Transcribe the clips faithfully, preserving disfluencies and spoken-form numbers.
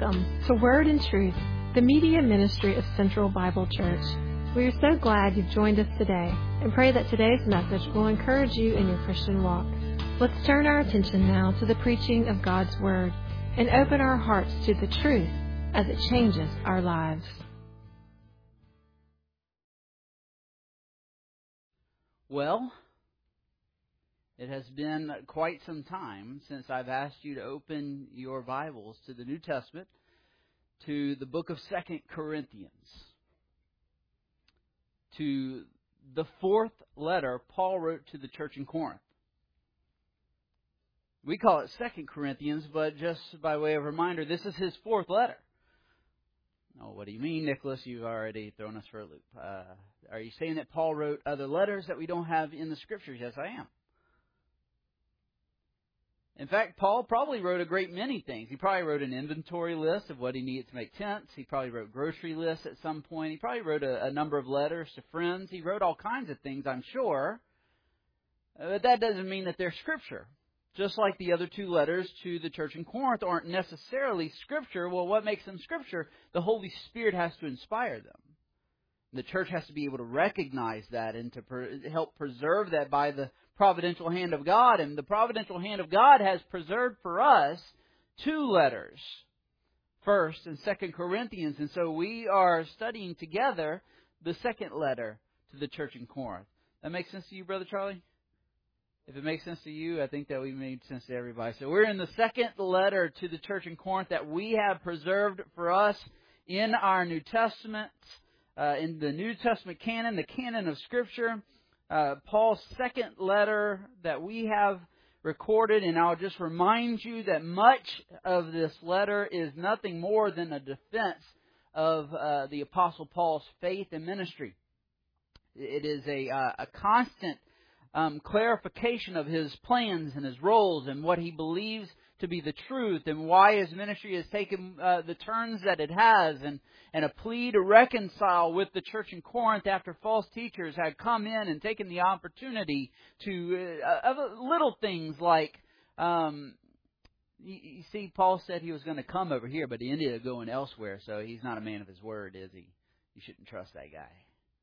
Welcome to Word and Truth, the media ministry of Central Bible Church. We are so glad you've joined us today and pray that today's message will encourage you in your Christian walk. Let's turn our attention now to the preaching of God's Word and open our hearts to the truth as it changes our lives. Well, it has been quite some time since I've asked you to open your Bibles to the New Testament, to the book of Second Corinthians, to the fourth letter Paul wrote to the church in Corinth. We call it Second Corinthians, but just by way of reminder, this is his fourth letter. Oh, what do you mean, Nicholas? You've already thrown us for a loop. Uh, are you saying that Paul wrote other letters that we don't have in the Scriptures? Yes, I am. In fact, Paul probably wrote a great many things. He probably wrote an inventory list of what he needed to make tents. He probably wrote grocery lists at some point. He probably wrote a, a number of letters to friends. He wrote all kinds of things, I'm sure. But that doesn't mean that they're Scripture. Just like the other two letters to the church in Corinth aren't necessarily Scripture. Well, what makes them Scripture? The Holy Spirit has to inspire them. The church has to be able to recognize that and to per- help preserve that by the providential hand of God. And the providential hand of God has preserved for us two letters, First and Second Corinthians. And so we are studying together the second letter to the church in Corinth. That makes sense to you, Brother Charlie? If it makes sense to you, I think that we made sense to everybody. So we're in the second letter to the church in Corinth that we have preserved for us in our New Testament, uh, in the New Testament canon, the canon of Scripture. Uh, Paul's second letter that we have recorded, and I'll just remind you that much of this letter is nothing more than a defense of uh, the Apostle Paul's faith and ministry. It is a, uh, a constant Um, clarification of his plans and his roles and what he believes to be the truth and why his ministry has taken uh, the turns that it has, and, and a plea to reconcile with the church in Corinth after false teachers had come in and taken the opportunity to uh, of little things like, um, you, you see, Paul said he was going to come over here, but he ended up going elsewhere, so he's not a man of his word, is he? You shouldn't trust that guy.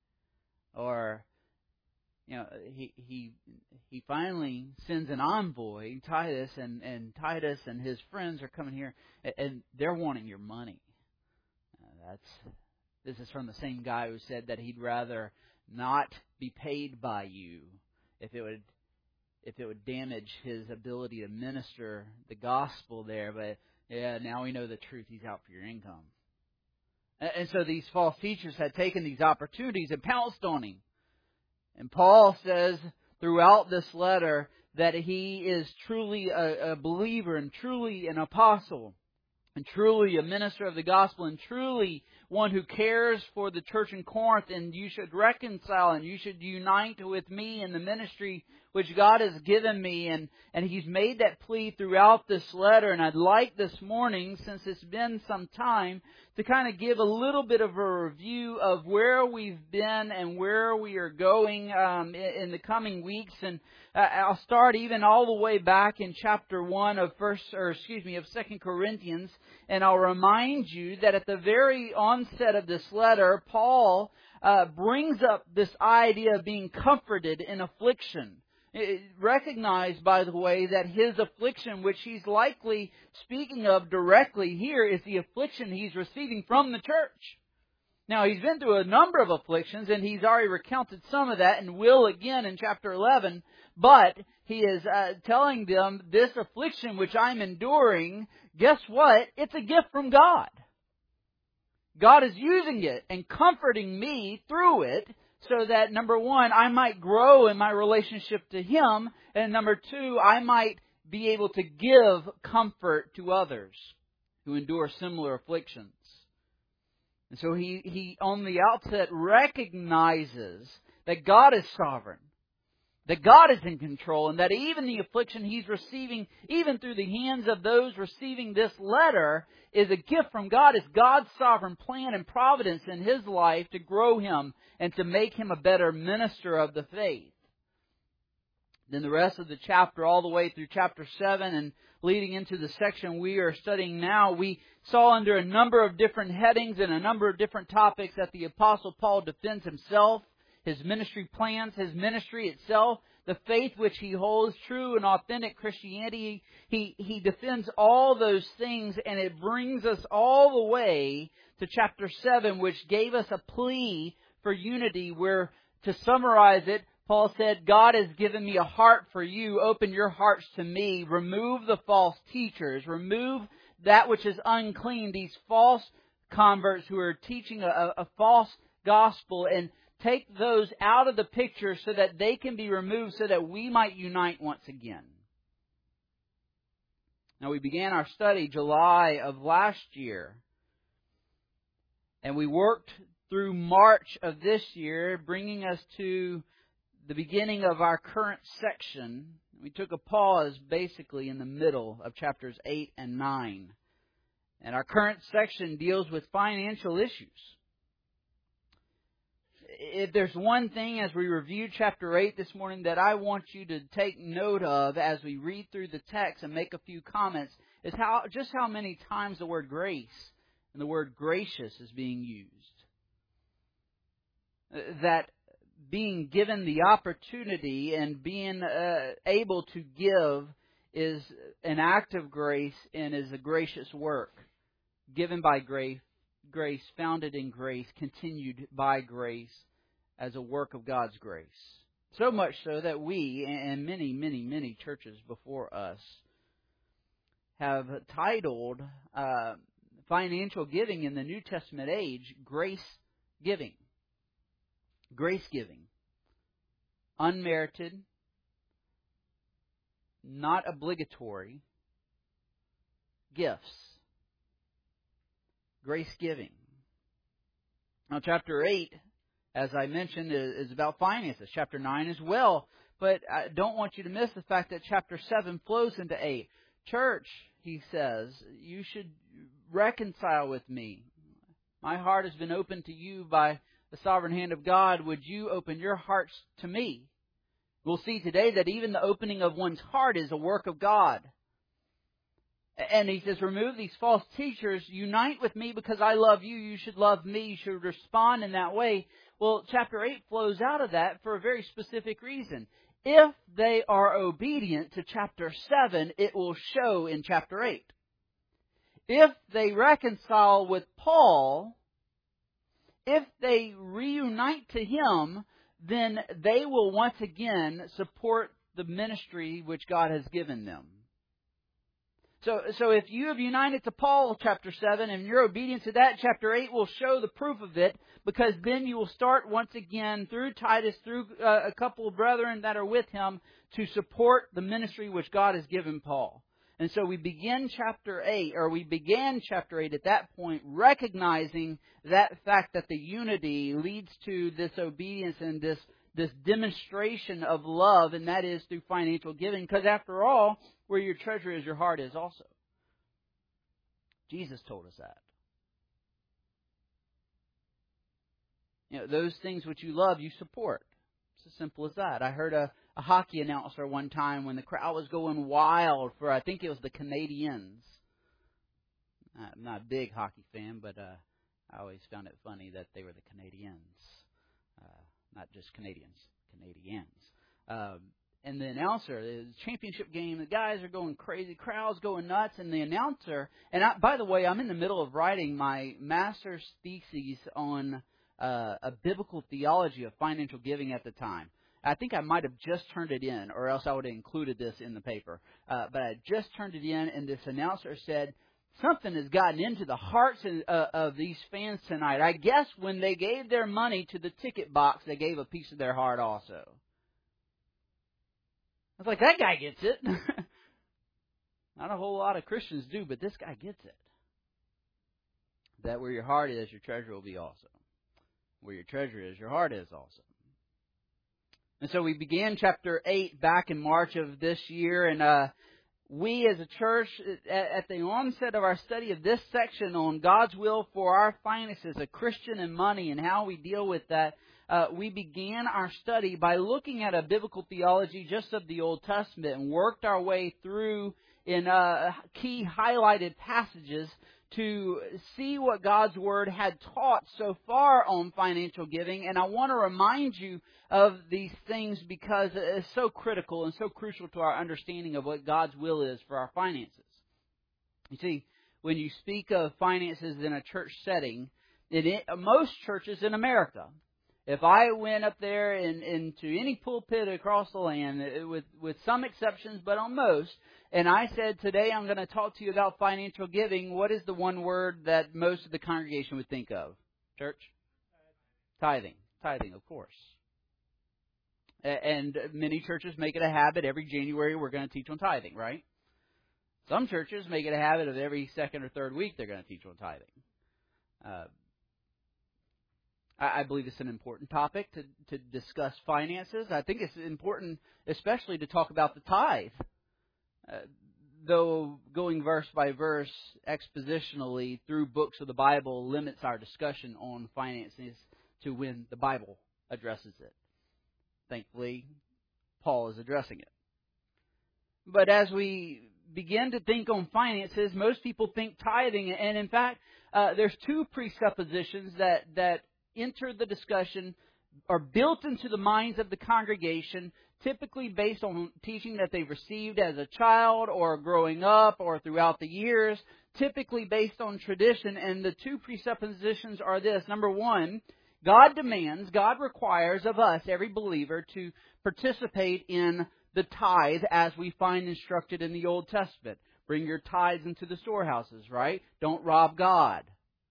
Or, You know, he he he finally sends an envoy, Titus, and, and Titus and his friends are coming here, and, and they're wanting your money. Uh, that's this is from the same guy who said that he'd rather not be paid by you if it would if it would damage his ability to minister the gospel there. But yeah, now we know the truth. He's out for your income. And, and so these false teachers had taken these opportunities and pounced on him. And Paul says throughout this letter that he is truly a, a believer and truly an apostle and truly a minister of the gospel and truly one who cares for the church in Corinth, and you should reconcile and you should unite with me in the ministry which God has given me. And, and he's made that plea throughout this letter. And I'd like this morning, since it's been some time, to kind of give a little bit of a review of where we've been and where we are going um, in, in the coming weeks. And uh, I'll start even all the way back in chapter one of first, or excuse me, of Second Corinthians, and I'll remind you that at the very onset of this letter, Paul uh, brings up this idea of being comforted in affliction. Recognize, by the way, that his affliction, which he's likely speaking of directly here, is the affliction he's receiving from the church. Now, he's been through a number of afflictions, and he's already recounted some of that, and will again in chapter eleven. But he is uh, telling them, this affliction which I'm enduring, guess what? It's a gift from God. God is using it and comforting me through it, so that, number one, I might grow in my relationship to Him, and number two, I might be able to give comfort to others who endure similar afflictions. And so he, he on the outset recognizes that God is sovereign, that God is in control, and that even the affliction he's receiving, even through the hands of those receiving this letter, is a gift from God. It's God's sovereign plan and providence in his life to grow him and to make him a better minister of the faith. Then the rest of the chapter, all the way through chapter seven and leading into the section we are studying now, we saw under a number of different headings and a number of different topics that the Apostle Paul defends himself, his ministry plans, his ministry itself, the faith which he holds, true and authentic Christianity. He, he defends all those things, and it brings us all the way to chapter seven, which gave us a plea for unity, where, to summarize it, Paul said, God has given me a heart for you. Open your hearts to me. Remove the false teachers. Remove that which is unclean, these false converts who are teaching a, a false gospel, and take those out of the picture so that they can be removed so that we might unite once again. Now, we began our study July of last year, and we worked through March of this year, bringing us to the beginning of our current section. We took a pause basically in the middle of chapters eight and nine. And our current section deals with financial issues. If there's one thing as we review chapter eight this morning that I want you to take note of as we read through the text and make a few comments, is how just how many times the word grace and the word gracious is being used. That being given the opportunity and being uh, able to give is an act of grace and is a gracious work. Given by grace, grace, founded in grace, continued by grace as a work of God's grace. So much so that we, and many, many, many churches before us, have titled uh, financial giving in the New Testament age, grace giving. Grace giving. Unmerited, not obligatory gifts. Grace giving. Now, chapter eight, as I mentioned, is about finances. Chapter nine as well. But I don't want you to miss the fact that chapter seven flows into eight. Church, he says, you should reconcile with me. My heart has been opened to you by the sovereign hand of God. Would you open your hearts to me? We'll see today that even the opening of one's heart is a work of God. And he says, remove these false teachers. Unite with me because I love you. You should love me. You should respond in that way. Well, chapter eight flows out of that for a very specific reason. If they are obedient to chapter seven, it will show in chapter eight. If they reconcile with Paul, if they reunite to him, then they will once again support the ministry which God has given them. So, so if you have united to Paul, chapter seven, and you're obedient to that, chapter eight will show the proof of it, because then you will start once again through Titus, through uh, a couple of brethren that are with him, to support the ministry which God has given Paul. And so we begin chapter eight, or we began chapter eight at that point, recognizing that fact that the unity leads to this obedience and this, this demonstration of love, and that is through financial giving. Because after all, where your treasure is, your heart is also. Jesus told us that. You know, those things which you love, you support. It's as simple as that. I heard a, a hockey announcer one time when the crowd was going wild for, I think it was the Canadiens. I'm not a big hockey fan, but uh, I always found it funny that they were the Canadiens. Uh, not just Canadians, Canadians. Um, And the announcer, the championship game, the guys are going crazy, crowds going nuts, and the announcer, and I, by the way, I'm in the middle of writing my master's thesis on uh, a biblical theology of financial giving at the time. I think I might have just turned it in, or else I would have included this in the paper. Uh, but I just turned it in, and this announcer said, something has gotten into the hearts of, uh, of these fans tonight. I guess when they gave their money to the ticket box, they gave a piece of their heart also. I was like, that guy gets it. Not a whole lot of Christians do, but this guy gets it. That where your heart is, your treasure will be also. Where your treasure is, your heart is also. And so we began chapter eight back in March of this year, and uh, we as a church, at the onset of our study of this section on God's will for our finances, a Christian and money, and how we deal with that, uh, we began our study by looking at a biblical theology just of the Old Testament and worked our way through in uh, key highlighted passages to see what God's Word had taught so far on financial giving. And I want to remind you of these things because it's so critical and so crucial to our understanding of what God's will is for our finances. You see, when you speak of finances in a church setting, in it, most churches in America, if I went up there in, into any pulpit across the land, with, with some exceptions, but on most, and I said, today I'm going to talk to you about financial giving, what is the one word that most of the congregation would think of? Church? Tithing. Tithing, of course. And many churches make it a habit. Every January we're going to teach on tithing, right? Some churches make it a habit of every second or third week they're going to teach on tithing. Uh, I believe it's an important topic to, to discuss finances. I think it's important especially to talk about the tithe. Uh, though going verse by verse expositionally through books of the Bible limits our discussion on finances to when the Bible addresses it. Thankfully, Paul is addressing it. But as we begin to think on finances, most people think tithing. And in fact, uh, there's two presuppositions that, that enter the discussion, are built into the minds of the congregation, typically based on teaching that they've received as a child or growing up or throughout the years, typically based on tradition. And the two presuppositions are this. Number one, God demands, God requires of us, every believer, to participate in the tithe as we find instructed in the Old Testament. Bring your tithes into the storehouses, right? Don't rob God.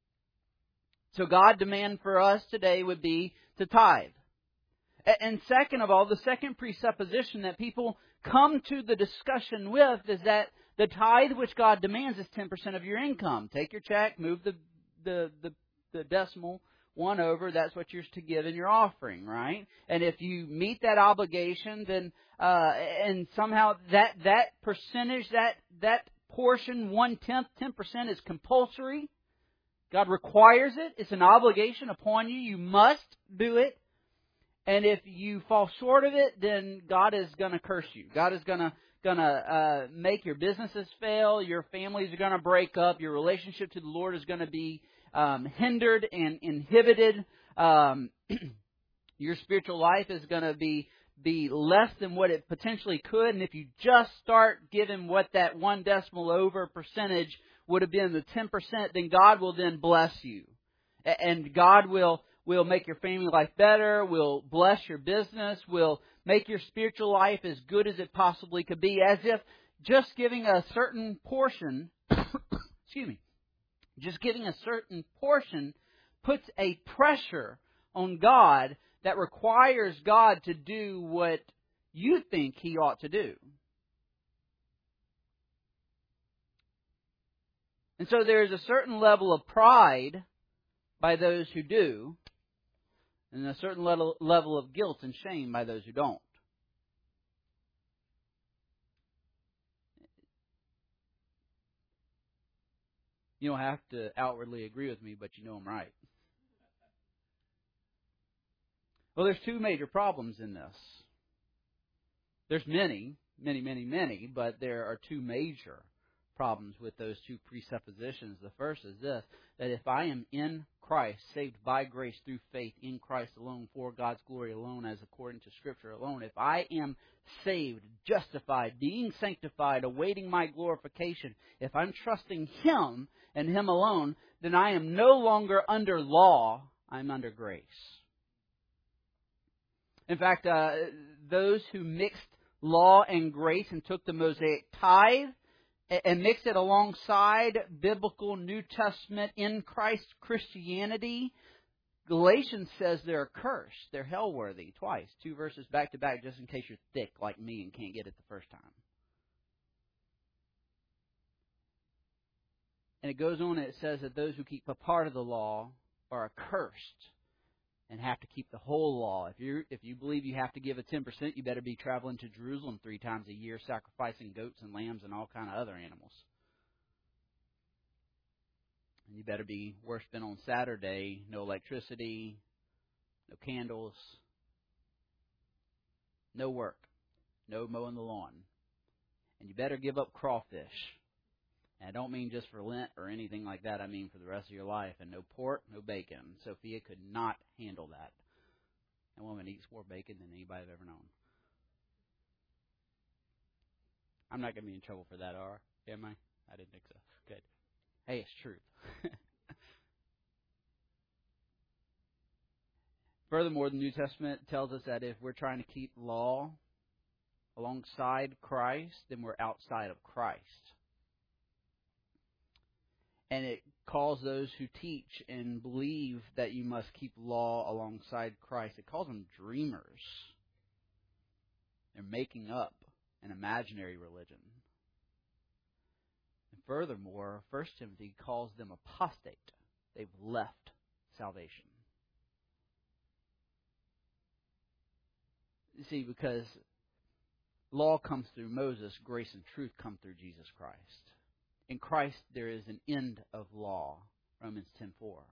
So God's demand for us today would be to tithe. And second of all, the second presupposition that people come to the discussion with is that the tithe which God demands is ten percent of your income. Take your check, move the, the, the, the decimal one over, that's what you're to give in your offering, right? And if you meet that obligation, then uh, and somehow that that percentage, that that portion, one-tenth, ten percent is compulsory. God requires it. It's an obligation upon you. You must do it. And if you fall short of it, then God is going to curse you. God is going to going to uh, make your businesses fail. Your families are going to break up. Your relationship to the Lord is going to be um, hindered and inhibited. Um, your spiritual life is going to be be less than what it potentially could. And if you just start giving what that one decimal over percentage would have been, the ten percent, then God will then bless you. And God will, will make your family life better, will bless your business, will make your spiritual life as good as it possibly could be, as if just giving a certain portion, excuse me, just giving a certain portion puts a pressure on God that requires God to do what you think He ought to do. And so there is a certain level of pride by those who do, and a certain level, level of guilt and shame by those who don't. You don't have to outwardly agree with me, but you know I'm right. Well, there's two major problems in this. There's many, many, many, many, but there are two major problems with those two presuppositions. The first is this, that if I am in Christ, saved by grace through faith in Christ alone, for God's glory alone, as according to Scripture alone, if I am saved, justified, being sanctified, awaiting my glorification, if I'm trusting Him and Him alone, then I am no longer under law, I'm under grace. In fact, uh, those who mixed law and grace and took the Mosaic tithe and mixed it alongside biblical New Testament in Christ Christianity, Galatians says they're cursed. They're hell-worthy twice. Two verses back to back, just in case you're thick like me and can't get it the first time. And it goes on and it says that those who keep a part of the law are accursed. and have to keep the whole law. If you if you believe you have to give a ten percent, you better be traveling to Jerusalem three times a year, sacrificing goats and lambs and all kind of other animals. And you better be worshiping on Saturday, no electricity, no candles, no work, no mowing the lawn. And you better give up crawfish. And I don't mean just for Lent or anything like that. I mean for the rest of your life. And no pork, no bacon. Sophia could not handle that. That woman eats more bacon than anybody I've ever known. I'm not going to be in trouble for that, are I? Am I? I didn't think so. Good. Hey, it's truth. Furthermore, the New Testament tells us that if we're trying to keep law alongside Christ, then we're outside of Christ. And it calls those who teach and believe that you must keep law alongside Christ, it calls them dreamers. They're making up an imaginary religion. And furthermore, First Timothy calls them apostate. They've left salvation. You see, because law comes through Moses, grace and truth come through Jesus Christ. In Christ there is an end of law, Romans ten four.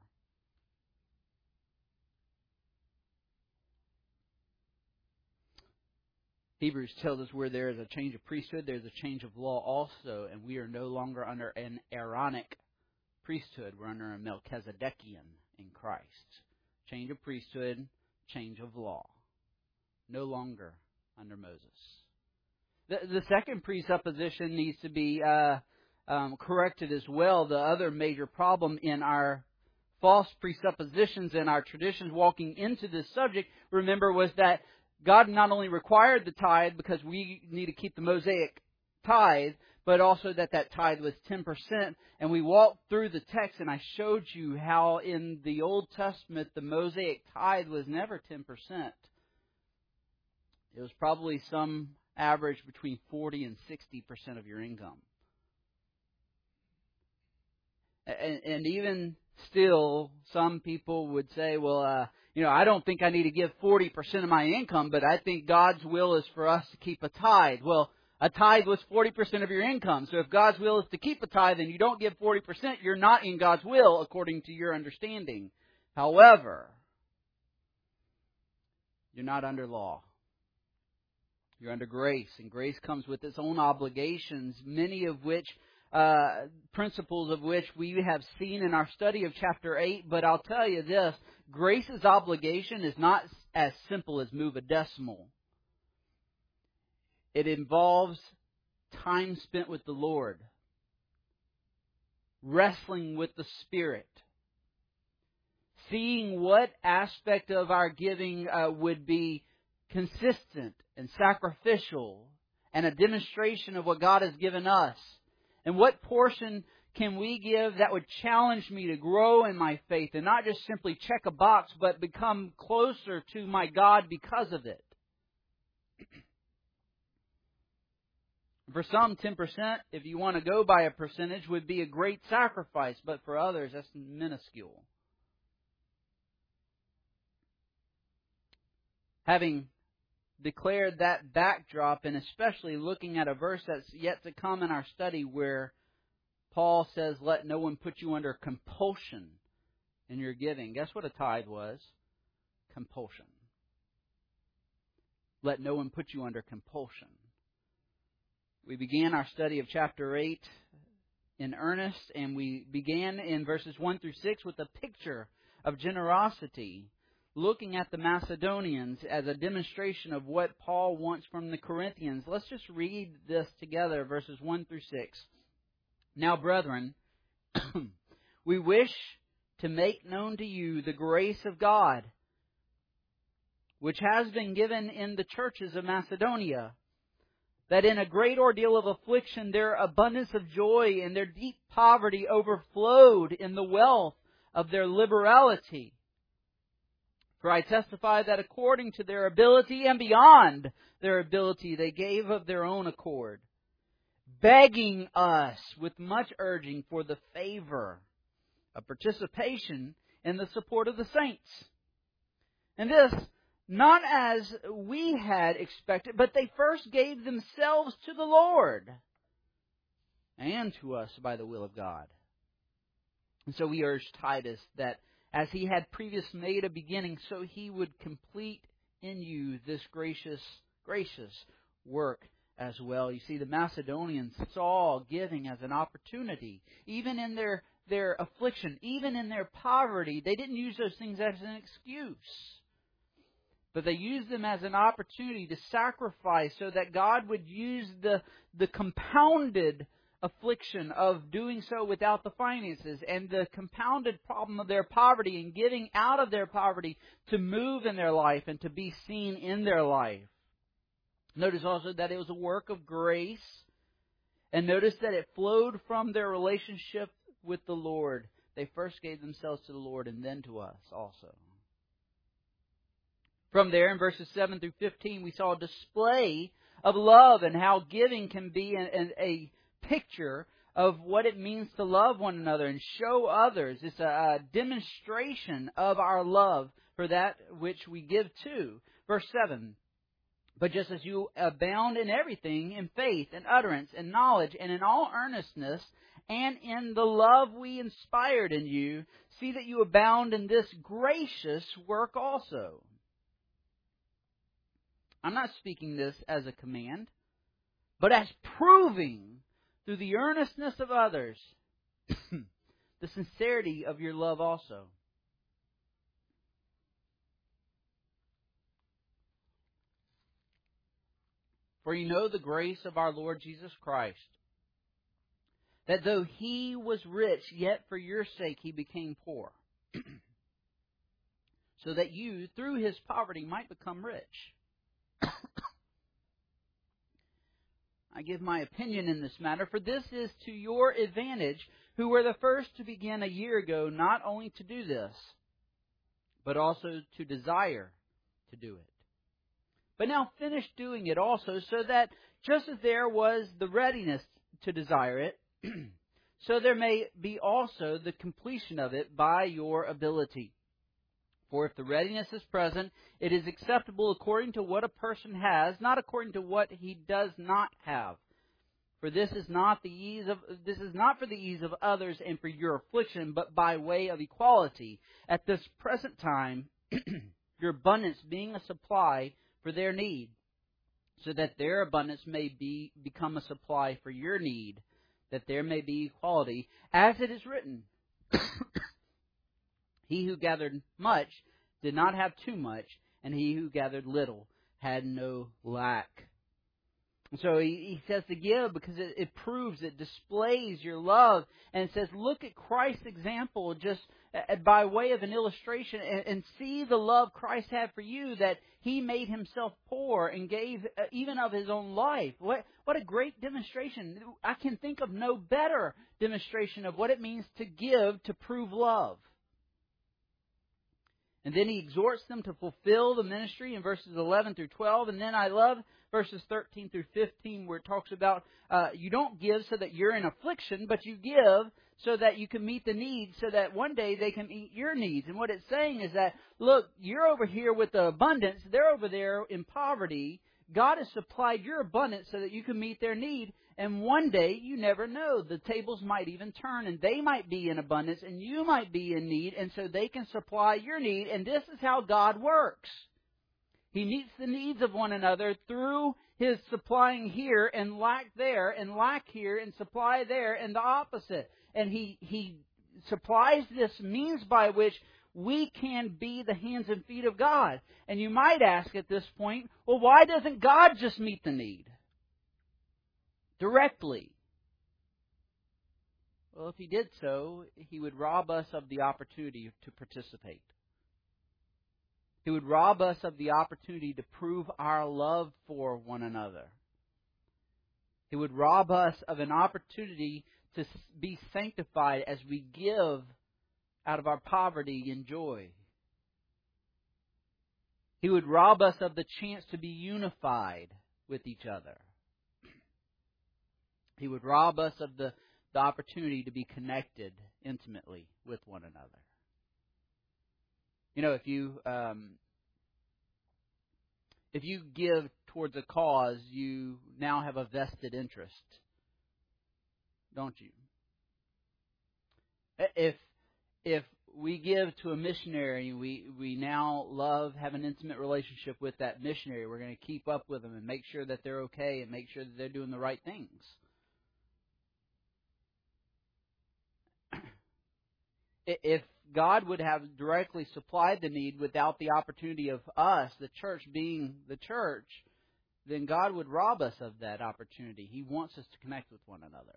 Hebrews tells us where there is a change of priesthood, there is a change of law also, and we are no longer under an Aaronic priesthood. We're under a Melchizedekian in Christ. Change of priesthood, change of law. No longer under Moses. The, the second presupposition needs to be uh, um, corrected as well. The other major problem in our false presuppositions and our traditions walking into this subject, remember, was that God not only required the tithe because we need to keep the Mosaic tithe, but also that that tithe was ten percent. And we walked through the text and I showed you how in the Old Testament the Mosaic tithe was never ten percent. It was probably some average between forty and sixty percent of your income. And, and even still, some people would say, well, uh, you know, I don't think I need to give forty percent of my income, but I think God's will is for us to keep a tithe. Well, a tithe was forty percent of your income. So if God's will is to keep a tithe and you don't give forty percent, you're not in God's will according to your understanding. However, you're not under law. You're under grace, and grace comes with its own obligations, many of which, uh, principles of which we have seen in our study of chapter eight. But I'll tell you this, grace's obligation is not as simple as move a decimal. It involves time spent with the Lord, wrestling with the Spirit, seeing what aspect of our giving uh, would be consistent and sacrificial and a demonstration of what God has given us. And what portion can we give that would challenge me to grow in my faith and not just simply check a box, but become closer to my God because of it? For some, ten percent, if you want to go by a percentage, would be a great sacrifice, but for others, that's minuscule. Having declared that backdrop, and especially looking at a verse that's yet to come in our study where Paul says, let no one put you under compulsion in your giving. Guess what a tithe was? Compulsion. Let no one put you under compulsion. We began our study of chapter eight in earnest, and we began in verses one through six with a picture of generosity, looking at the Macedonians as a demonstration of what Paul wants from the Corinthians. Let's just read this together, verses one through six. Now, brethren, we wish to make known to you the grace of God, which has been given in the churches of Macedonia, that in a great ordeal of affliction their abundance of joy and their deep poverty overflowed in the wealth of their liberality. For I testify that according to their ability and beyond their ability, they gave of their own accord, begging us with much urging for the favor of participation in the support of the saints. And this, not as we had expected, but they first gave themselves to the Lord and to us by the will of God. And so we urge Titus that as he had previously made a beginning, so he would complete in you this gracious, gracious work as well. You see, the Macedonians saw giving as an opportunity. Even in their, their affliction, even in their poverty, they didn't use those things as an excuse. But they used them as an opportunity to sacrifice so that God would use the, the compounded affliction of doing so without the finances and the compounded problem of their poverty and getting out of their poverty to move in their life and to be seen in their life. Notice also that it was a work of grace, and notice that it flowed from their relationship with the Lord. They first gave themselves to the Lord and then to us also. From there, in verses seven through fifteen, we saw a display of love and how giving can be a, a picture of what it means to love one another and show others. It's a, a demonstration of our love for that which we give to. Verse seven. But just as you abound in everything, in faith and utterance and knowledge and in all earnestness and in the love we inspired in you, see that you abound in this gracious work also. I'm not speaking this as a command, but as proving through the earnestness of others the sincerity of your love also. For you know the grace of our Lord Jesus Christ, that though He was rich, yet for your sake He became poor, so that you, through His poverty, might become rich. I give my opinion in this matter, for this is to your advantage, who were the first to begin a year ago, not only to do this, but also to desire to do it. But now finish doing it also, so that just as there was the readiness to desire it, so there may be also the completion of it by your ability. For if the readiness is present, it is acceptable according to what a person has, not according to what he does not have. For this is not the ease of this is not for the ease of others and for your affliction, but by way of equality. At this present time, your abundance being a supply for their need, so that their abundance may be become a supply for your need, that there may be equality, as it is written. He who gathered much did not have too much, and he who gathered little had no lack. And so he, he says to give because it, it proves, it displays your love. And it says, look at Christ's example just uh, by way of an illustration and, and see the love Christ had for you, that He made Himself poor and gave uh, even of His own life. What, what a great demonstration. I can think of no better demonstration of what it means to give to prove love. And then he exhorts them to fulfill the ministry in verses eleven through twelve. And then I love verses thirteen through fifteen, where it talks about uh, you don't give so that you're in affliction, but you give so that you can meet the needs, so that one day they can meet your needs. And what it's saying is that, look, you're over here with the abundance. They're over there in poverty. God has supplied your abundance so that you can meet their need. And one day, you never know, the tables might even turn and they might be in abundance and you might be in need, and so they can supply your need. And this is how God works. He meets the needs of one another through His supplying here and lack there, and lack here and supply there, and the opposite. And He, he supplies this means by which we can be the hands and feet of God. And you might ask at this point, well, why doesn't God just meet the need directly? Well, if He did so, He would rob us of the opportunity to participate. He would rob us of the opportunity to prove our love for one another. He would rob us of an opportunity to be sanctified as we give out of our poverty and joy. He would rob us of the chance to be unified with each other. He would rob us of the, the opportunity to be connected intimately with one another. You know, if you um, if you give towards a cause, you now have a vested interest, don't you? If if we give to a missionary, we, we now love, have an intimate relationship with that missionary. We're going to keep up with them and make sure that they're okay and make sure that they're doing the right things. If God would have directly supplied the need without the opportunity of us, the church being the church, then God would rob us of that opportunity. He wants us to connect with one another.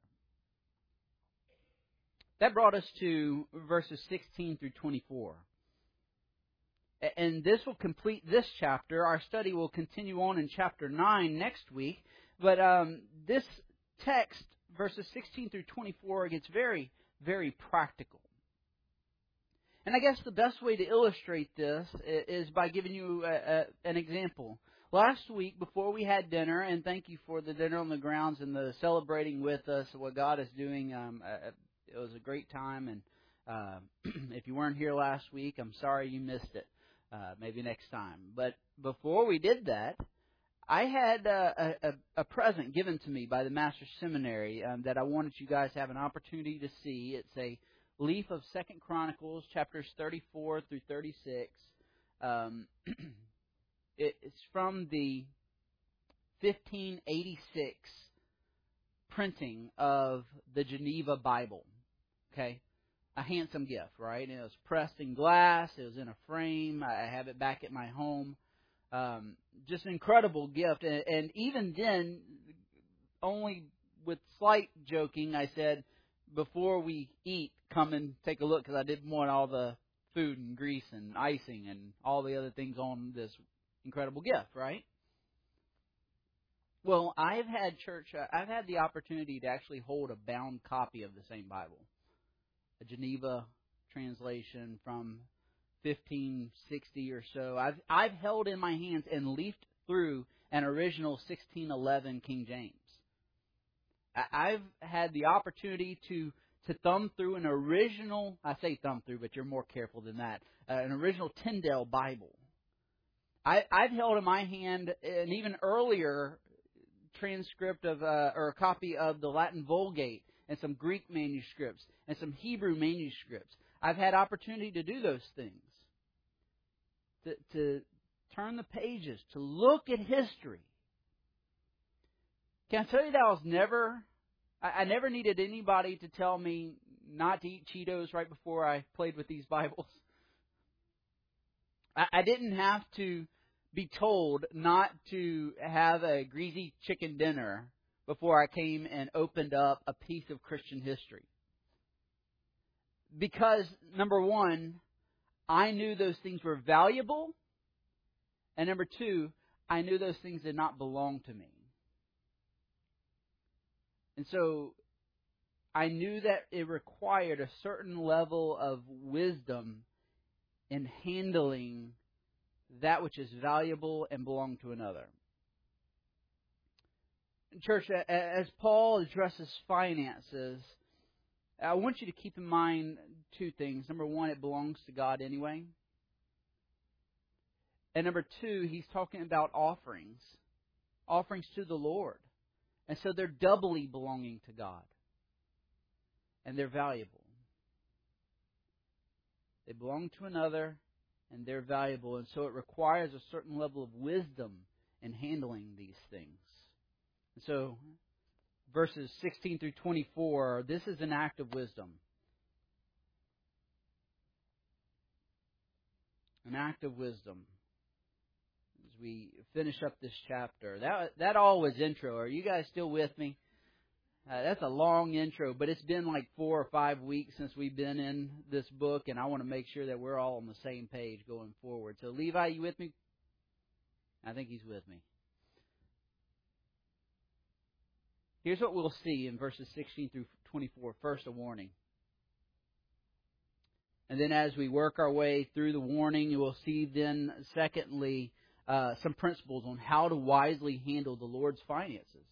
That brought us to verses sixteen through twenty-four. And this will complete this chapter. Our study will continue on in chapter nine next week. But um, this text, verses sixteen through twenty-four, gets very, very practical. And I guess the best way to illustrate this is by giving you a, a, an example. Last week, before we had dinner, and thank you for the dinner on the grounds and the celebrating with us what God is doing. Um, it was a great time, and uh, if you weren't here last week, I'm sorry you missed it. Uh, maybe next time. But before we did that, I had a, a, a present given to me by the Master's Seminary um, that I wanted you guys to have an opportunity to see. It's a leaf of Second Chronicles, chapters thirty-four through thirty-six. Um, it, it's from the fifteen eighty-six printing of the Geneva Bible. Okay, a handsome gift, right? And it was pressed in glass. It was in a frame. I have it back at my home. Um, just an incredible gift. And, and even then, only with slight joking, I said, before we eat, come and take a look, because I didn't want all the food and grease and icing and all the other things on this incredible gift, right? Well, I've had church, uh, I've had the opportunity to actually hold a bound copy of the same Bible, a Geneva translation from fifteen sixty or so. I've I've held in my hands and leafed through an original sixteen eleven King James. I've had the opportunity to to thumb through an original, I say thumb through, but you're more careful than that, uh, an original Tyndale Bible. I, I've held in my hand an even earlier transcript of, uh, or a copy of the Latin Vulgate and some Greek manuscripts and some Hebrew manuscripts. I've had opportunity to do those things, to, to turn the pages, to look at history. Can I tell you that I was never, I, I never needed anybody to tell me not to eat Cheetos right before I played with these Bibles. I, I didn't have to be told not to have a greasy chicken dinner before I came and opened up a piece of Christian history. Because, number one, I knew those things were valuable, and number two, I knew those things did not belong to me. And so I knew that it required a certain level of wisdom in handling that which is valuable and belong to another. Church, as Paul addresses finances, I want you to keep in mind two things. Number one, it belongs to God anyway. And number two, he's talking about offerings. Offerings to the Lord. And so they're doubly belonging to God. And they're valuable. They belong to another, and they're valuable. And so it requires a certain level of wisdom in handling these things. And so, verses sixteen through twenty-four, this is an act of wisdom. An act of wisdom. As we finish up this chapter. That that all was intro. Are you guys still with me? Uh, that's a long intro, but it's been like four or five weeks since we've been in this book, and I want to make sure that we're all on the same page going forward. So, Levi, you with me? I think he's with me. Here's what we'll see in verses sixteen through twenty-four. First, a warning. And then as we work our way through the warning, we'll see then, secondly, uh, some principles on how to wisely handle the Lord's finances.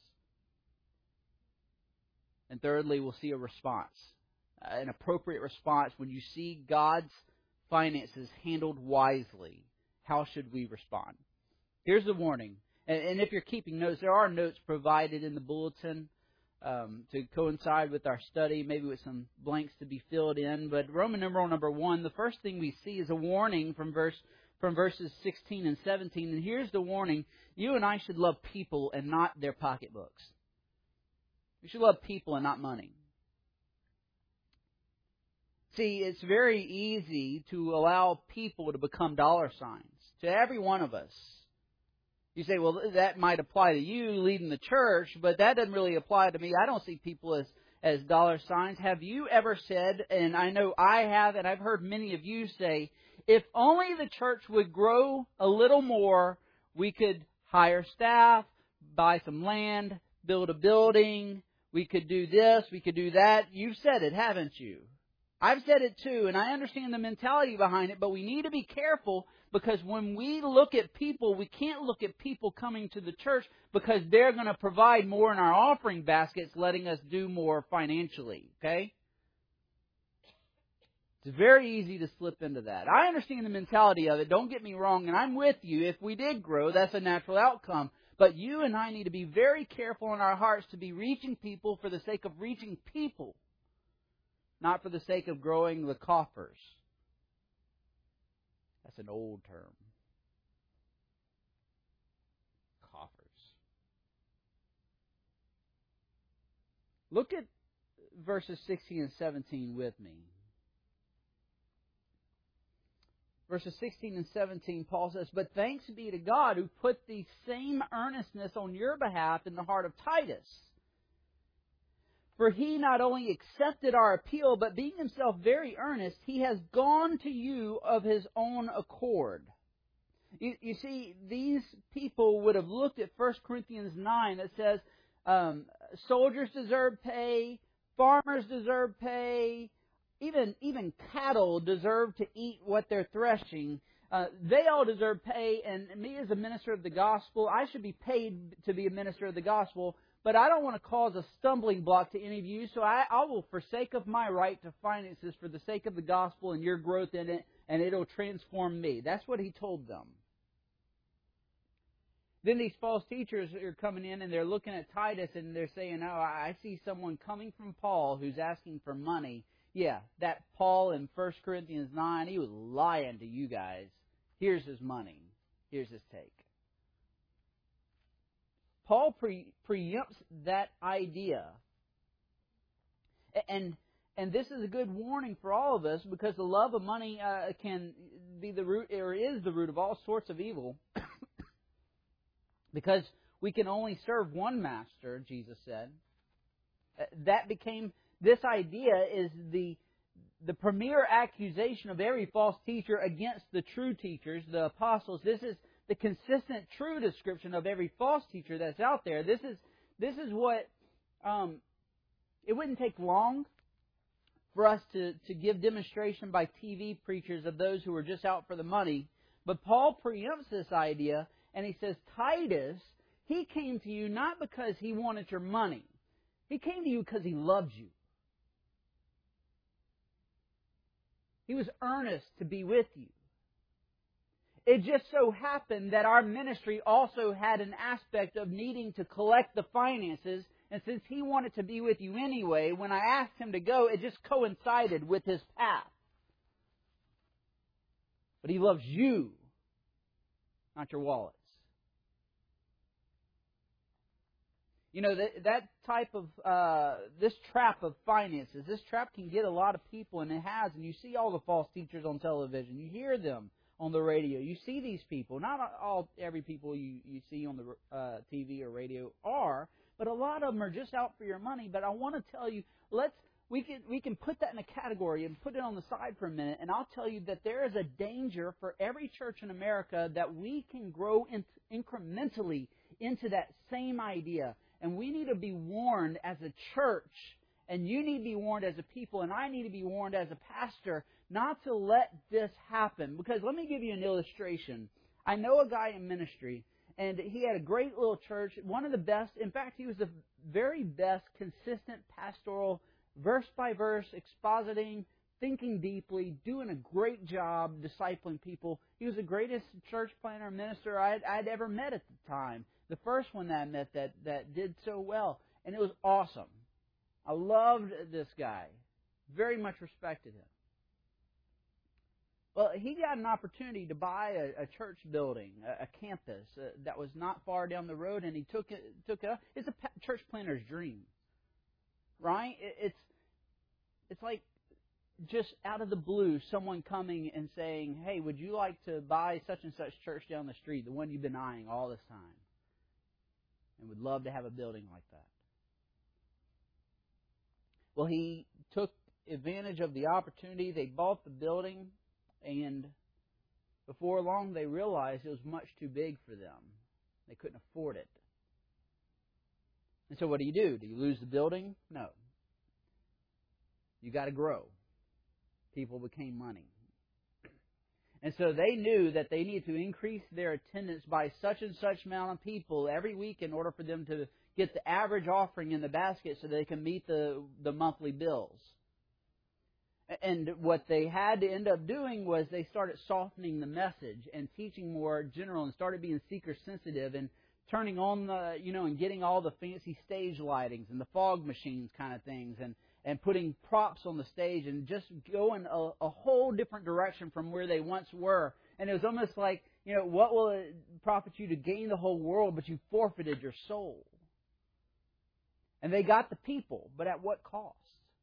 And thirdly, we'll see a response, uh, an appropriate response. When you see God's finances handled wisely, how should we respond? Here's the warning. And, and if you're keeping notes, there are notes provided in the bulletin um, to coincide with our study, maybe with some blanks to be filled in. But Roman numeral number one, the first thing we see is a warning from verse from verses sixteen and seventeen. And here's the warning. You and I should love people and not their pocketbooks. We should love people and not money. See, it's very easy to allow people to become dollar signs. To every one of us. You say, well, that might apply to you leading the church, but that doesn't really apply to me. I don't see people as, as dollar signs. Have you ever said, and I know I have, and I've heard many of you say, if only the church would grow a little more, we could hire staff, buy some land, build a building, we could do this, we could do that. You've said it, haven't you? I've said it too, and I understand the mentality behind it, but we need to be careful because when we look at people, we can't look at people coming to the church because they're going to provide more in our offering baskets, letting us do more financially, okay? It's very easy to slip into that. I understand the mentality of it, don't get me wrong, and I'm with you. If we did grow, that's a natural outcome. But you and I need to be very careful in our hearts to be reaching people for the sake of reaching people. Not for the sake of growing the coffers. That's an old term. Coffers. Look at verses sixteen and seventeen with me. Verses sixteen and seventeen, Paul says, "But thanks be to God who put the same earnestness on your behalf in the heart of Titus. For he not only accepted our appeal, but being himself very earnest, he has gone to you of his own accord." You, you see, these people would have looked at First Corinthians nine that says, um, soldiers deserve pay, farmers deserve pay, even, even cattle deserve to eat what they're threshing. Uh, they all deserve pay, and me as a minister of the gospel, I should be paid to be a minister of the gospel. But I don't want to cause a stumbling block to any of you, so I, I will forsake of my right to finances for the sake of the gospel and your growth in it, and it'll transform me. That's what he told them. Then these false teachers are coming in and they're looking at Titus and they're saying, oh, I see someone coming from Paul who's asking for money. Yeah, that Paul in First Corinthians nine, he was lying to you guys. Here's his money. Here's his take. Paul pre- preempts that idea. And and this is a good warning for all of us because the love of money uh, can be the root, or is the root of all sorts of evil. Because we can only serve one master, Jesus said. That became, this idea is the the premier accusation of every false teacher against the true teachers, the apostles. This is the consistent, true description of every false teacher that's out there. This is this is what um, it wouldn't take long for us to, to give demonstration by T V preachers of those who are just out for the money. But Paul preempts this idea, and he says, Titus, he came to you not because he wanted your money. He came to you because he loved you. He was earnest to be with you. It just so happened that our ministry also had an aspect of needing to collect the finances. And since he wanted to be with you anyway, when I asked him to go, it just coincided with his path. But he loves you, not your wallets. You know, that, that type of, uh, this trap of finances, this trap can get a lot of people, and it has. And you see all the false teachers on television. You hear them on the radio. You see these people. Not all, every people you, you see on the uh, T V or radio are, but a lot of them are just out for your money. But I want to tell you, let's we can we can put that in a category and put it on the side for a minute, and I'll tell you that there is a danger for every church in America that we can grow in, incrementally into that same idea. And we need to be warned as a church, and you need to be warned as a people, and I need to be warned as a pastor not to let this happen. Because let me give you an illustration. I know a guy in ministry, and he had a great little church, one of the best. In fact, he was the very best consistent pastoral, verse-by-verse, expositing thinking deeply, doing a great job discipling people. He was the greatest church planter and minister I'd, I'd ever met at the time. The first one that I met that, that did so well. And it was awesome. I loved this guy. Very much respected him. Well, he got an opportunity to buy a, a church building, a, a campus uh, that was not far down the road, and he took it. Took it. It's a church planter's dream, right? It, it's it's like just out of the blue, someone coming and saying, "Hey, would you like to buy such and such church down the street, the one you've been eyeing all this time, and would love to have a building like that?" Well, he took advantage of the opportunity. They bought the building. And before long, they realized it was much too big for them. They couldn't afford it. And so what do you do? Do you lose the building? No. You got to grow. People became money. And so they knew that they needed to increase their attendance by such and such amount of people every week in order for them to get the average offering in the basket so they can meet the, the monthly bills. And what they had to end up doing was they started softening the message and teaching more general and started being seeker sensitive and turning on the, you know, and getting all the fancy stage lightings and the fog machines kind of things and, and putting props on the stage and just going a, a whole different direction from where they once were. And it was almost like, you know, what will it profit you to gain the whole world, but you forfeited your soul? And they got the people, but at what cost?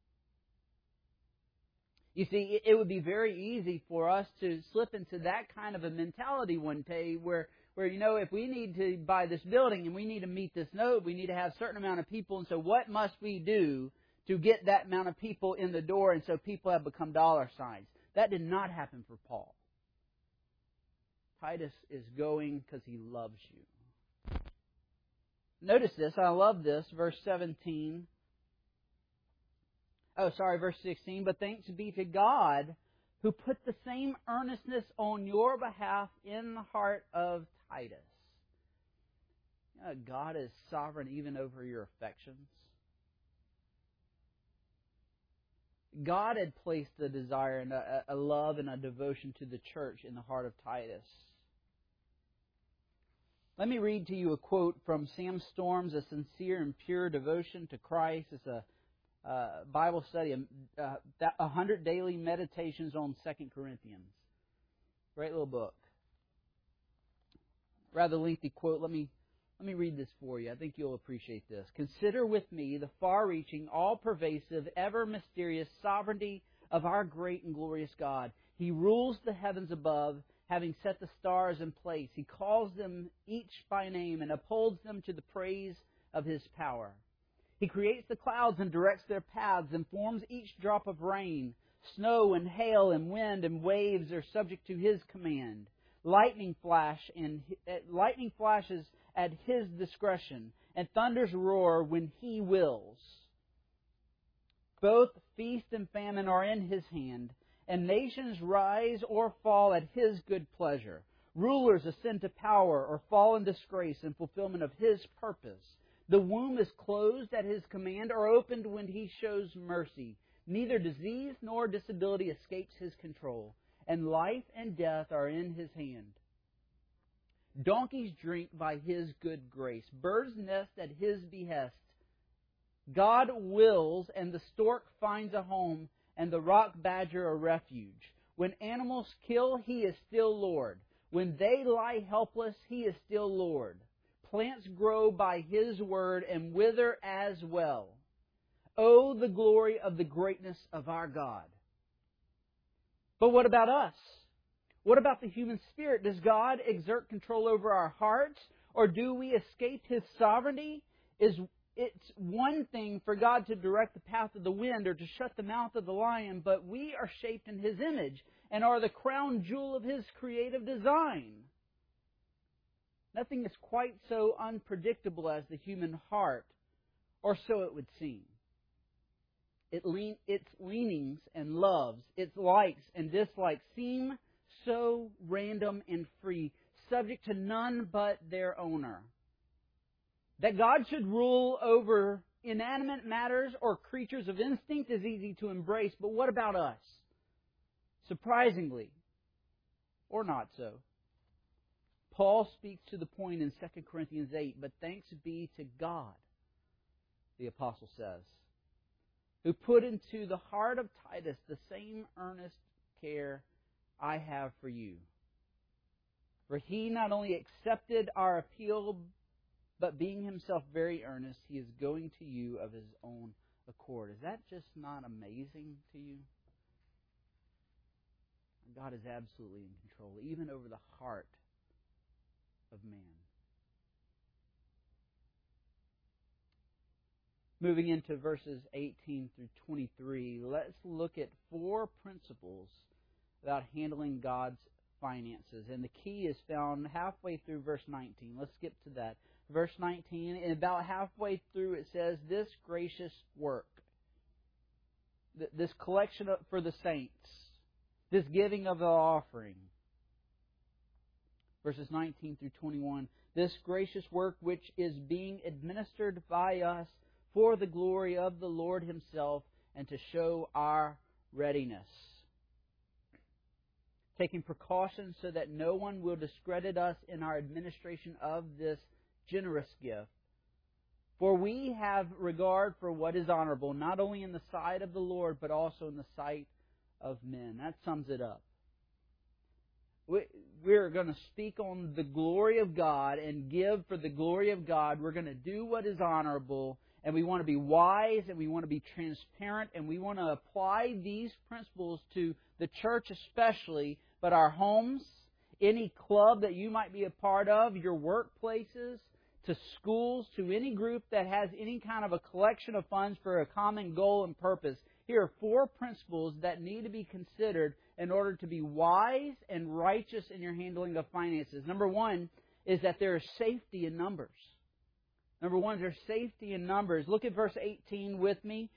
You see, it would be very easy for us to slip into that kind of a mentality one day where, where, you know, if we need to buy this building and we need to meet this note, we need to have a certain amount of people, and so what must we do to get that amount of people in the door? And so people have become dollar signs. That did not happen for Paul. Titus is going because he loves you. Notice this. I love this. Verse seventeen. Oh, sorry, verse sixteen. But thanks be to God who put the same earnestness on your behalf in the heart of Titus. You know, God is sovereign even over your affections. God had placed a desire and a, a love and a devotion to the church in the heart of Titus. Let me read to you a quote from Sam Storms, A Sincere and Pure Devotion to Christ. It's a Uh, Bible study, uh, one hundred Daily Meditations on Second Corinthians. Great little book. Rather lengthy quote. Let me let me read this for you. I think you'll appreciate this. Consider with me the far-reaching, all-pervasive, ever-mysterious sovereignty of our great and glorious God. He rules the heavens above, having set the stars in place. He calls them each by name and upholds them to the praise of His power. He creates the clouds and directs their paths and forms each drop of rain. Snow and hail and wind and waves are subject to His command. Lightning flash and lightning flashes at His discretion, and thunders roar when He wills. Both feast and famine are in His hand, and nations rise or fall at His good pleasure. Rulers ascend to power or fall in disgrace in fulfillment of His purpose. The womb is closed at His command or opened when He shows mercy. Neither disease nor disability escapes His control, and life and death are in His hand. Donkeys drink by His good grace. Birds nest at His behest. God wills, and the stork finds a home, and the rock badger a refuge. When animals kill, He is still Lord. When they lie helpless, He is still Lord. Plants grow by His word and wither as well. Oh, the glory of the greatness of our God. But what about us? What about the human spirit? Does God exert control over our hearts, or do we escape His sovereignty? Is It's one thing for God to direct the path of the wind or to shut the mouth of the lion, but we are shaped in His image and are the crown jewel of His creative design. Nothing is quite so unpredictable as the human heart, or so it would seem. It lean, its leanings and loves, its likes and dislikes seem so random and free, subject to none but their owner. That God should rule over inanimate matters or creatures of instinct is easy to embrace, but what about us? Surprisingly, or not so, Paul speaks to the point in Second Corinthians eight, but thanks be to God, the apostle says, who put into the heart of Titus the same earnest care I have for you. For he not only accepted our appeal, but being himself very earnest, he is going to you of his own accord. Is that just not amazing to you? God is absolutely in control, even over the heart of man. Moving into verses eighteen through twenty-three, let's look at four principles about handling God's finances. And the key is found halfway through verse nineteen. Let's skip to that. Verse nineteen, and about halfway through it says, this gracious work, this collection for the saints, this giving of the offering. Verses nineteen through twenty-one, this gracious work which is being administered by us for the glory of the Lord Himself and to show our readiness. Taking precautions so that no one will discredit us in our administration of this generous gift. For we have regard for what is honorable, not only in the sight of the Lord, but also in the sight of men. That sums it up. We're going to speak on the glory of God and give for the glory of God. We're going to do what is honorable, and we want to be wise, and we want to be transparent, and we want to apply these principles to the church especially, but our homes, any club that you might be a part of, your workplaces, to schools, to any group that has any kind of a collection of funds for a common goal and purpose. Here are four principles that need to be considered in order to be wise and righteous in your handling of finances. Number one is that there is safety in numbers. Number one, there's safety in numbers. Look at verse eighteen with me.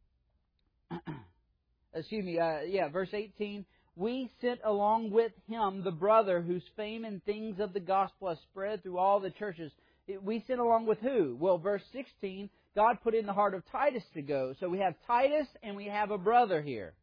Excuse me, uh, yeah, verse eighteen. We sent along with him the brother whose fame and things of the gospel has spread through all the churches. We sent along with who? Well, verse sixteen, God put in the heart of Titus to go. So we have Titus and we have a brother here.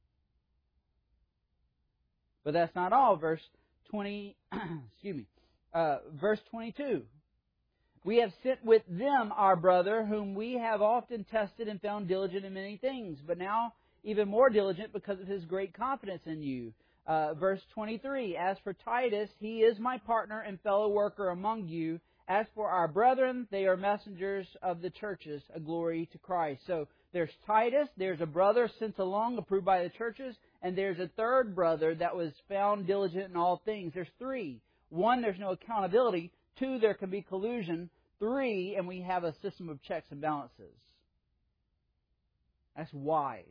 But that's not all. Verse twenty, excuse me, uh, verse twenty-two. We have sent with them our brother, whom we have often tested and found diligent in many things, but now even more diligent because of his great confidence in you. Uh, verse twenty-three, as for Titus, he is my partner and fellow worker among you. As for our brethren, they are messengers of the churches, a glory to Christ. So there's Titus, there's a brother sent along, approved by the churches, and there's a third brother that was found diligent in all things. There's three. One, there's no accountability. Two, there can be collusion. Three, and we have a system of checks and balances. That's wise.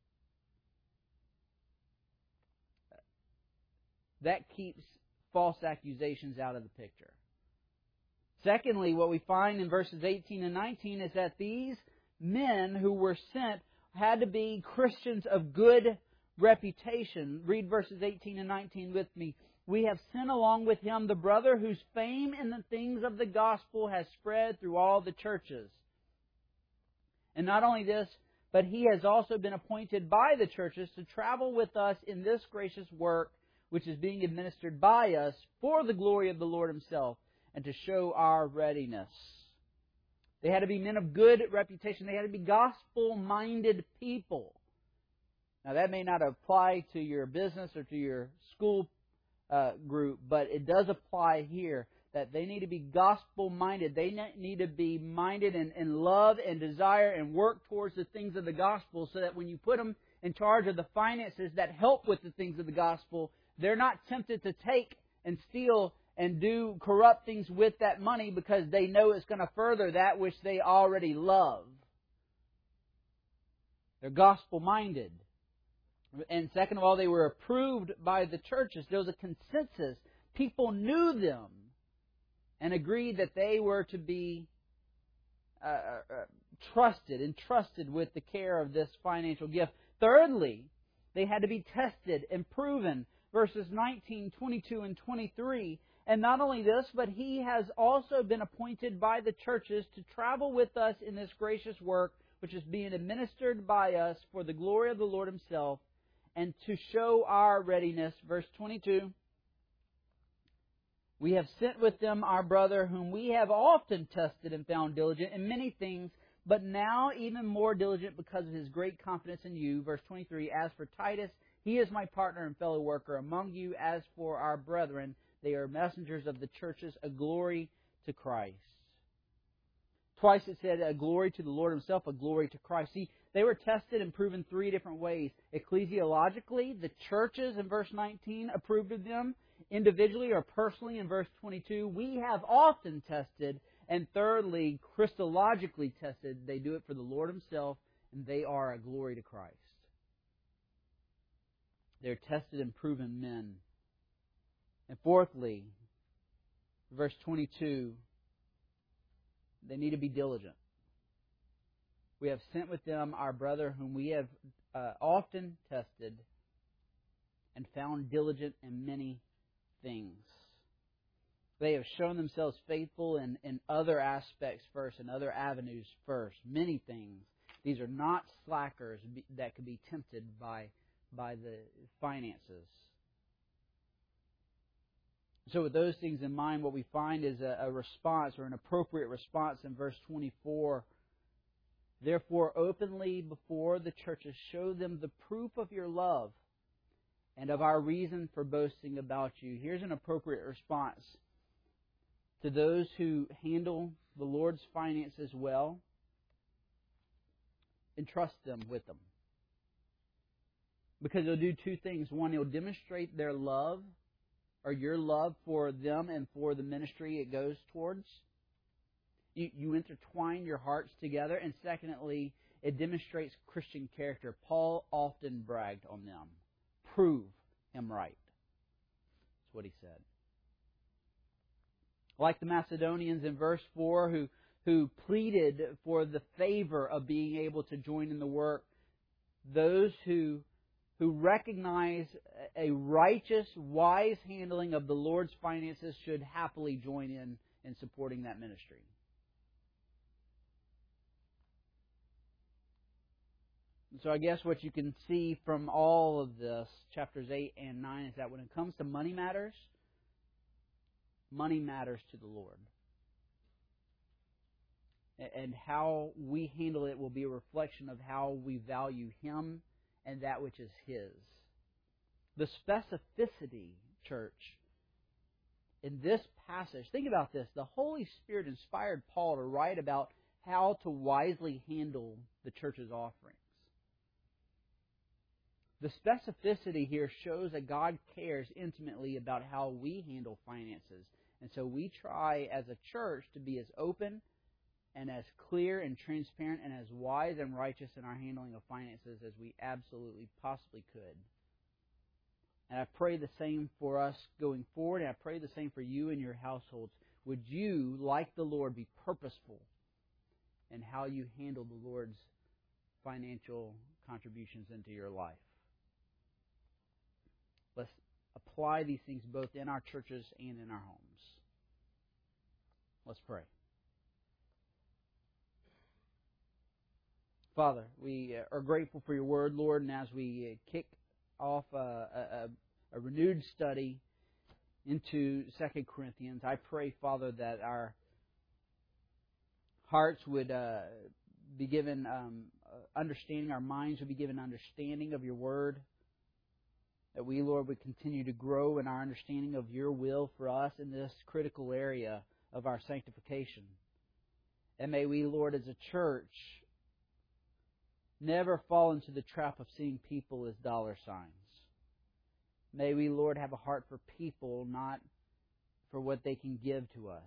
That keeps false accusations out of the picture. Secondly, what we find in verses eighteen and nineteen is that these men who were sent had to be Christians of good reputation. Read verses eighteen and nineteen with me. We have sent along with him the brother whose fame in the things of the gospel has spread through all the churches. And not only this, but he has also been appointed by the churches to travel with us in this gracious work which is being administered by us for the glory of the Lord Himself and to show our readiness. They had to be men of good reputation. They had to be gospel-minded people. Now that may not apply to your business or to your school uh, group, but it does apply here that they need to be gospel-minded. They need to be minded in, in love and desire and work towards the things of the gospel so that when you put them in charge of the finances that help with the things of the gospel, they're not tempted to take and steal and do corrupt things with that money because they know it's going to further that which they already love. They're gospel-minded. And second of all, they were approved by the churches. There was a consensus. People knew them and agreed that they were to be uh, uh, trusted, entrusted with the care of this financial gift. Thirdly, they had to be tested and proven. Verses nineteen, twenty-two, and twenty-three. And not only this, but he has also been appointed by the churches to travel with us in this gracious work, which is being administered by us for the glory of the Lord Himself, and to show our readiness. Verse twenty-two. We have sent with them our brother, whom we have often tested and found diligent in many things, but now even more diligent because of his great confidence in you. Verse twenty-three, as for Titus, he is my partner and fellow worker among you. As for our brethren, they are messengers of the churches, a glory to Christ. Twice it said a glory to the Lord Himself, a glory to Christ. See, they were tested and proven three different ways. Ecclesiologically, the churches in verse nineteen approved of them. Individually or personally in verse twenty-two, we have often tested. And thirdly, Christologically tested. They do it for the Lord Himself, and they are a glory to Christ. They're tested and proven men. And fourthly, verse twenty-two, they need to be diligent. We have sent with them our brother, whom we have uh, often tested and found diligent in many things. They have shown themselves faithful in, in other aspects first, in other avenues first, many things. These are not slackers that could be tempted by, by the finances. So with those things in mind, what we find is a, a response, or an appropriate response in verse twenty-four. Therefore, openly before the churches, show them the proof of your love and of our reason for boasting about you. Here's an appropriate response to those who handle the Lord's finances well. Entrust them with them. Because they'll do two things. One, it'll demonstrate their love, or your love for them and for the ministry it goes towards. You, you intertwine your hearts together. And secondly, it demonstrates Christian character. Paul often bragged on them. Prove him right. That's what he said. Like the Macedonians in verse four who, who pleaded for the favor of being able to join in the work, those who, who recognize a righteous, wise handling of the Lord's finances should happily join in in supporting that ministry. So I guess what you can see from all of this, chapters eight and nine, is that when it comes to money matters, money matters to the Lord. And how we handle it will be a reflection of how we value Him and that which is His. The specificity, church, in this passage, think about this. The Holy Spirit inspired Paul to write about how to wisely handle the church's offerings. The specificity here shows that God cares intimately about how we handle finances. And so we try as a church to be as open and as clear and transparent and as wise and righteous in our handling of finances as we absolutely possibly could. And I pray the same for us going forward, and I pray the same for you and your households. Would you, like the Lord, be purposeful in how you handle the Lord's financial contributions into your life? Let's apply these things both in our churches and in our homes. Let's pray. Father, we are grateful for your word, Lord, and as we kick off a, a, a renewed study into Second Corinthians, I pray, Father, that our hearts would uh, be given um, understanding, our minds would be given understanding of your word, that we, Lord, would continue to grow in our understanding of your will for us in this critical area of our sanctification. And may we, Lord, as a church, never fall into the trap of seeing people as dollar signs. May we, Lord, have a heart for people, not for what they can give to us.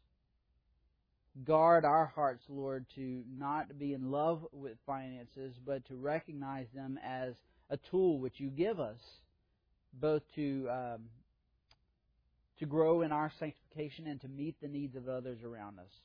Guard our hearts, Lord, to not be in love with finances, but to recognize them as a tool which you give us, both to um, to grow in our sanctification and to meet the needs of others around us.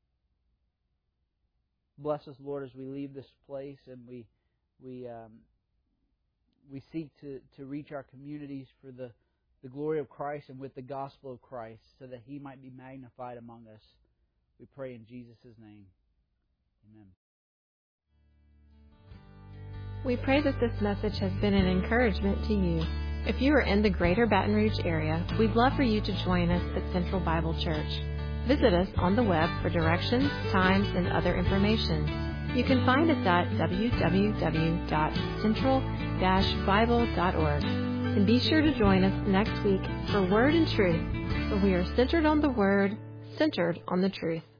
Bless us, Lord, as we leave this place and we we um, we seek to, to reach our communities for the, the glory of Christ and with the gospel of Christ, so that He might be magnified among us. We pray in Jesus' name. Amen. We pray that this message has been an encouragement to you. If you are in the greater Baton Rouge area, we'd love for you to join us at Central Bible Church. Visit us on the web for directions, times, and other information. You can find us at w w w dot central dash bible dot org. And be sure to join us next week for Word and Truth, where we are centered on the Word, centered on the truth.